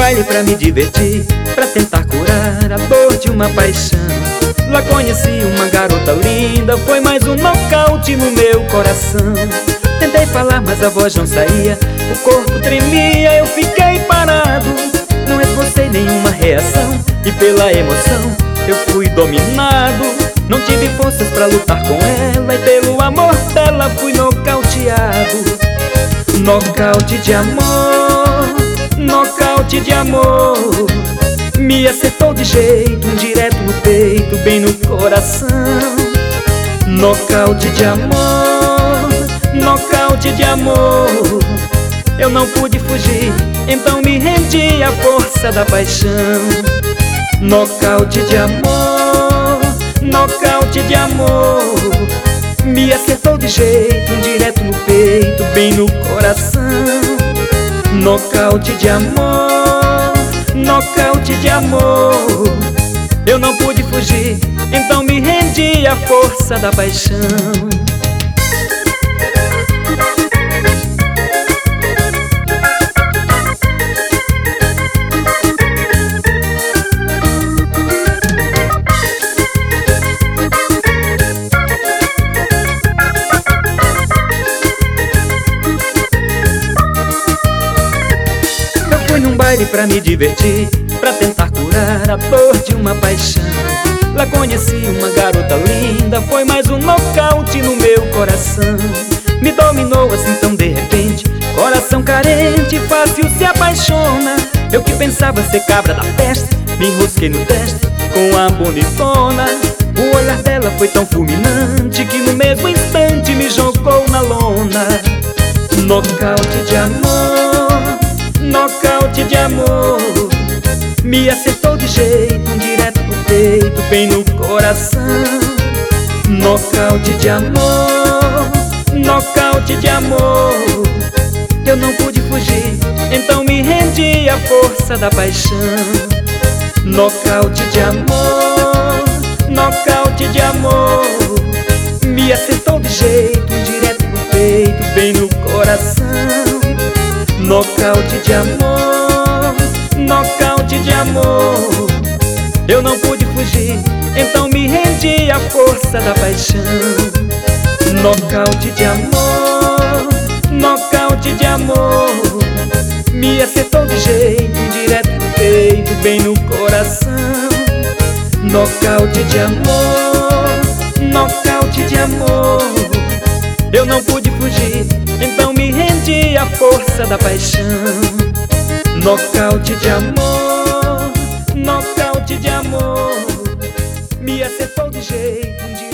baile pra me divertir, pra tentar curar a dor de uma paixão. Lá conheci uma garota linda, foi mais um nocaute no meu coração. Tentei falar, mas a voz não saía, o corpo tremia, eu fiquei parado. Não esbocei nenhuma reação e pela emoção eu fui dominado. Não tive forças pra lutar com ela e pelo amor dela fui nocauteado. Nocaute de amor, nocaute de amor. Me acertou de jeito, um direto no peito, bem no coração. Nocaute de amor, nocaute de amor. Eu não pude fugir, então me rendi à força da paixão. Nocaute de amor, nocaute de amor. Me acertou de jeito, um direto no peito, bem no coração. Nocaute de amor, nocaute de amor. Eu não pude fugir, então me rendi à força da paixão. Fui num baile pra me divertir, pra tentar curar a dor de uma paixão. Lá conheci uma garota linda, foi mais um nocaute no meu coração. Me dominou assim tão de repente, coração carente, fácil se apaixona. Eu que pensava ser cabra da festa, me enrosquei no teste com a bonitona. O olhar dela foi tão fulminante que no mesmo instante me jogou na lona. Nocaute de amor, nocaute de amor. Me acertou de jeito, um direto no peito, bem no coração. Nocaute de amor, nocaute de amor. Eu não pude fugir, então me rendi à força da paixão. Nocaute de amor, nocaute de amor. Me acertou de jeito, um direto no peito, bem no coração. Nocaute de amor, nocaute de amor. Eu não pude fugir, então me rendi à força da paixão. Nocaute de amor, nocaute de amor. Me acertou de jeito, direto no peito, bem no coração. Nocaute de amor, nocaute de amor. Eu não pude fugir, então me rendi à força da paixão. Nocaute de amor, nocaute de amor. Me acertou de jeito,